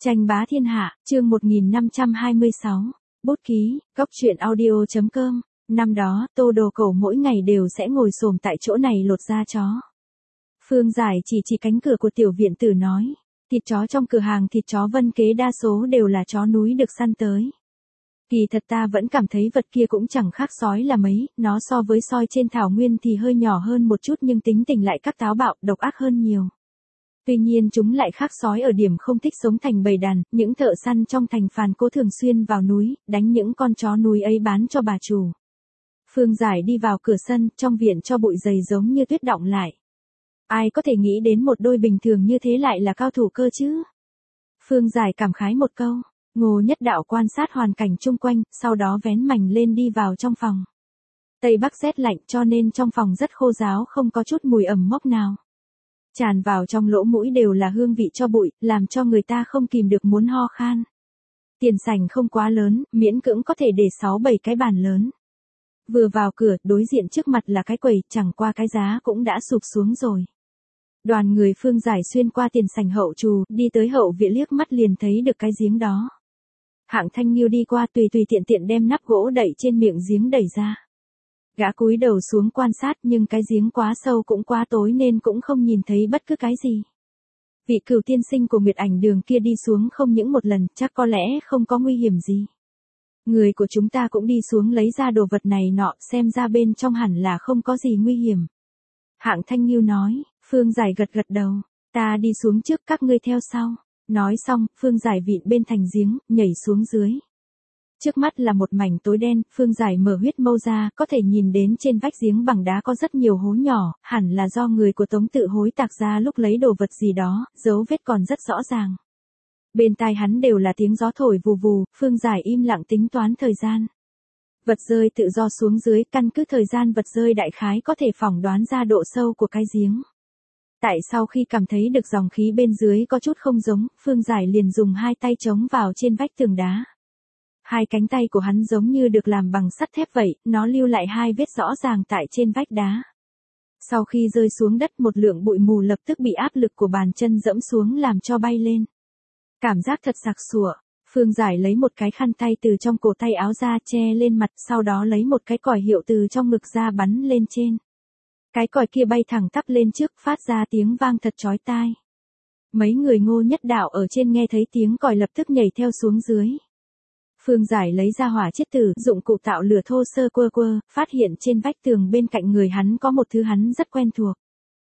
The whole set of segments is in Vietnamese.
Tranh bá thiên hạ, chương 1526, bút ký, góc truyện audio.com. Năm đó, Tô Đồ Cẩu mỗi ngày đều sẽ ngồi xổm tại chỗ này lột da chó. Phương Giải chỉ cánh cửa của tiểu viện tử nói, thịt chó trong cửa hàng thịt chó Vân Kế đa số đều là chó núi được săn tới. Kỳ thật ta vẫn cảm thấy vật kia cũng chẳng khác sói là mấy, nó so với soi trên thảo nguyên thì hơi nhỏ hơn một chút nhưng tính tình lại các táo bạo, độc ác hơn nhiều. Tuy nhiên chúng lại khác sói ở điểm không thích sống thành bầy đàn, những thợ săn trong thành Phàn Cố thường xuyên vào núi, đánh những con chó núi ấy bán cho bà chủ. Phương Giải đi vào cửa sân, trong viện cho bụi dày giống như tuyết đọng lại. Ai có thể nghĩ đến một đôi bình thường như thế lại là cao thủ cơ chứ? Phương Giải cảm khái một câu, Ngô Nhất Đạo quan sát hoàn cảnh chung quanh, sau đó vén mành lên đi vào trong phòng. Tây Bắc rét lạnh cho nên trong phòng rất khô ráo không có chút mùi ẩm mốc nào. Tràn vào trong lỗ mũi đều là hương vị cho bụi, làm cho người ta không kìm được muốn ho khan. Tiền sảnh không quá lớn, miễn cưỡng có thể để 6-7 cái bàn lớn. Vừa vào cửa, đối diện trước mặt là cái quầy, chẳng qua cái giá cũng đã sụp xuống rồi. Đoàn người Phương Giải xuyên qua tiền sảnh hậu trù, đi tới hậu viện liếc mắt liền thấy được cái giếng đó. Hạng Thanh Nghiêu đi qua tùy tiện đem nắp gỗ đậy trên miệng giếng đẩy ra. Gã cúi đầu xuống quan sát nhưng cái giếng quá sâu cũng quá tối nên cũng không nhìn thấy bất cứ cái gì. Vị Cửu tiên sinh của Nguyệt Ảnh Đường kia đi xuống không những một lần, chắc có lẽ không có nguy hiểm gì. Người của chúng ta cũng đi xuống lấy ra đồ vật này nọ, xem ra bên trong hẳn là không có gì nguy hiểm. Hạng Thanh Nghiêu nói, Phương Giải gật đầu, ta đi xuống trước các ngươi theo sau. Nói xong, Phương Giải vịn bên thành giếng, nhảy xuống dưới. Trước mắt là một mảnh tối đen, Phương Giải mở huyết mâu ra, có thể nhìn đến trên vách giếng bằng đá có rất nhiều hố nhỏ, hẳn là do người của Tống Tự Hối tạc ra lúc lấy đồ vật gì đó, dấu vết còn rất rõ ràng. Bên tai hắn đều là tiếng gió thổi vù vù, Phương Giải im lặng tính toán thời gian. Vật rơi tự do xuống dưới, căn cứ thời gian vật rơi đại khái có thể phỏng đoán ra độ sâu của cái giếng. Tại sau khi cảm thấy được dòng khí bên dưới có chút không giống, Phương Giải liền dùng hai tay chống vào trên vách tường đá. Hai cánh tay của hắn giống như được làm bằng sắt thép vậy, nó lưu lại hai vết rõ ràng tại trên vách đá. Sau khi rơi xuống đất một lượng bụi mù lập tức bị áp lực của bàn chân dẫm xuống làm cho bay lên. Cảm giác thật sặc sụa, Phương Giải lấy một cái khăn tay từ trong cổ tay áo ra che lên mặt, sau đó lấy một cái còi hiệu từ trong ngực ra bắn lên trên. Cái còi kia bay thẳng tắp lên trước, phát ra tiếng vang thật chói tai. Mấy người Ngô Nhất Đạo ở trên nghe thấy tiếng còi lập tức nhảy theo xuống dưới. Phương Giải lấy ra hỏa chiết tử, dụng cụ tạo lửa thô sơ quơ, phát hiện trên vách tường bên cạnh người hắn có một thứ hắn rất quen thuộc.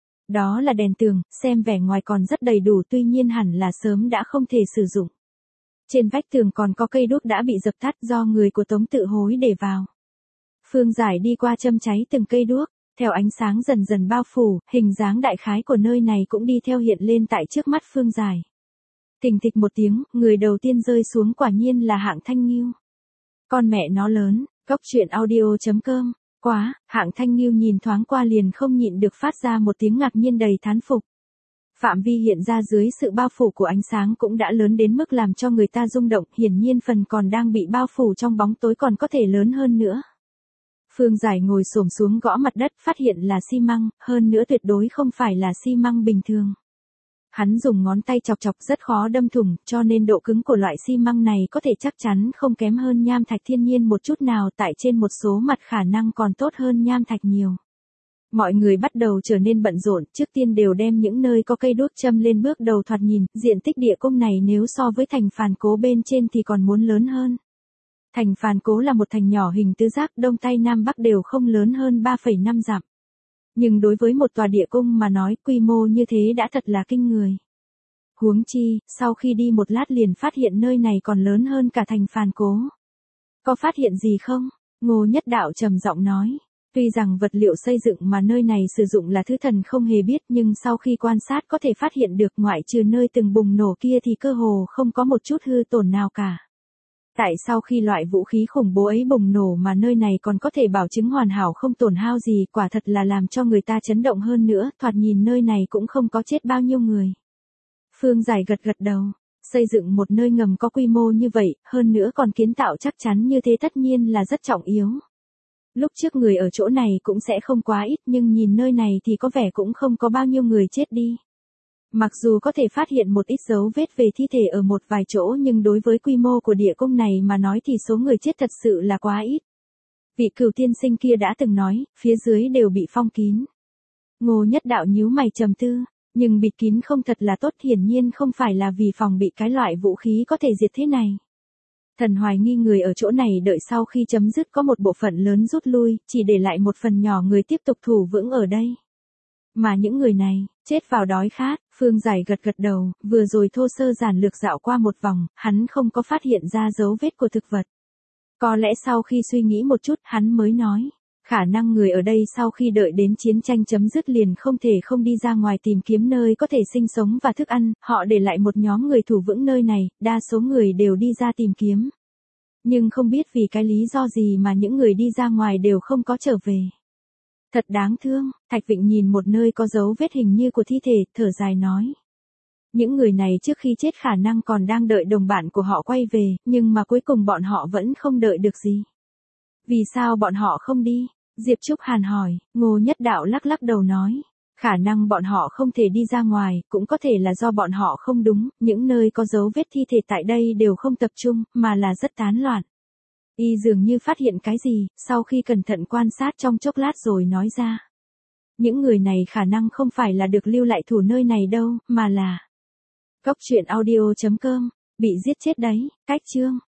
Đó là đèn tường, xem vẻ ngoài còn rất đầy đủ tuy nhiên hẳn là sớm đã không thể sử dụng. Trên vách tường còn có cây đuốc đã bị dập tắt do người của Tống Tự Hối để vào. Phương Giải đi qua châm cháy từng cây đuốc, theo ánh sáng dần dần bao phủ, hình dáng đại khái của nơi này cũng đi theo hiện lên tại trước mắt Phương Giải. Thình thịch một tiếng, người đầu tiên rơi xuống quả nhiên là Hạng Thanh Nghiêu. Con mẹ nó lớn, góc truyện audio.com, quá, Hạng Thanh Nghiêu nhìn thoáng qua liền không nhịn được phát ra một tiếng ngạc nhiên đầy thán phục. Phạm vi hiện ra dưới sự bao phủ của ánh sáng cũng đã lớn đến mức làm cho người ta rung động, hiển nhiên phần còn đang bị bao phủ trong bóng tối còn có thể lớn hơn nữa. Phương Giải ngồi xổm xuống gõ mặt đất, phát hiện là xi măng, hơn nữa tuyệt đối không phải là xi măng bình thường. Hắn dùng ngón tay chọc rất khó đâm thủng, cho nên độ cứng của loại xi măng này có thể chắc chắn không kém hơn nham thạch thiên nhiên một chút nào, tại trên một số mặt khả năng còn tốt hơn nham thạch nhiều. Mọi người bắt đầu trở nên bận rộn, trước tiên đều đem những nơi có cây đuốc châm lên bước đầu thoạt nhìn, diện tích địa cung này nếu so với thành Phàn Cố bên trên thì còn muốn lớn hơn. Thành Phàn Cố là một thành nhỏ hình tứ giác, đông tây nam bắc đều không lớn hơn 3,5 dặm. Nhưng đối với một tòa địa cung mà nói quy mô như thế đã thật là kinh người. Huống chi, sau khi đi một lát liền phát hiện nơi này còn lớn hơn cả thành Phàn Cố. Có phát hiện gì không? Ngô Nhất Đạo trầm giọng nói. Tuy rằng vật liệu xây dựng mà nơi này sử dụng là thứ thần không hề biết nhưng sau khi quan sát có thể phát hiện được ngoại trừ nơi từng bùng nổ kia thì cơ hồ không có một chút hư tổn nào cả. Tại sau khi loại vũ khí khủng bố ấy bùng nổ mà nơi này còn có thể bảo chứng hoàn hảo không tổn hao gì, quả thật là làm cho người ta chấn động hơn nữa, thoạt nhìn nơi này cũng không có chết bao nhiêu người. Phương Giải gật đầu, xây dựng một nơi ngầm có quy mô như vậy, hơn nữa còn kiến tạo chắc chắn như thế tất nhiên là rất trọng yếu. Lúc trước người ở chỗ này cũng sẽ không quá ít nhưng nhìn nơi này thì có vẻ cũng không có bao nhiêu người chết đi. Mặc dù có thể phát hiện một ít dấu vết về thi thể ở một vài chỗ nhưng đối với quy mô của địa cung này mà nói thì số người chết thật sự là quá ít. Vị Cửu tiên sinh kia đã từng nói, phía dưới đều bị phong kín. Ngô Nhất Đạo nhíu mày trầm tư, nhưng bịt kín không thật là tốt, hiển nhiên không phải là vì phòng bị cái loại vũ khí có thể diệt thế này. Thần hoài nghi người ở chỗ này đợi sau khi chấm dứt có một bộ phận lớn rút lui, chỉ để lại một phần nhỏ người tiếp tục thủ vững ở đây. Mà những người này, chết vào đói khát, Phương Giải gật gật đầu, vừa rồi thô sơ giản lược dạo qua một vòng, hắn không có phát hiện ra dấu vết của thực vật. Có lẽ sau khi suy nghĩ một chút hắn mới nói, khả năng người ở đây sau khi đợi đến chiến tranh chấm dứt liền không thể không đi ra ngoài tìm kiếm nơi có thể sinh sống và thức ăn, họ để lại một nhóm người thủ vững nơi này, đa số người đều đi ra tìm kiếm. Nhưng không biết vì cái lý do gì mà những người đi ra ngoài đều không có trở về. Thật đáng thương, Thạch Vịnh nhìn một nơi có dấu vết hình như của thi thể, thở dài nói. Những người này trước khi chết khả năng còn đang đợi đồng bạn của họ quay về, nhưng mà cuối cùng bọn họ vẫn không đợi được gì. Vì sao bọn họ không đi? Diệp Trúc Hàn hỏi, Ngô Nhất Đạo lắc lắc đầu nói. Khả năng bọn họ không thể đi ra ngoài, cũng có thể là do bọn họ không đúng, những nơi có dấu vết thi thể tại đây đều không tập trung, mà là rất tán loạn. Y dường như phát hiện cái gì, sau khi cẩn thận quan sát trong chốc lát rồi nói ra. Những người này khả năng không phải là được lưu lại thủ nơi này đâu, mà là... Góc truyện audio.com, bị giết chết đấy, cách chương.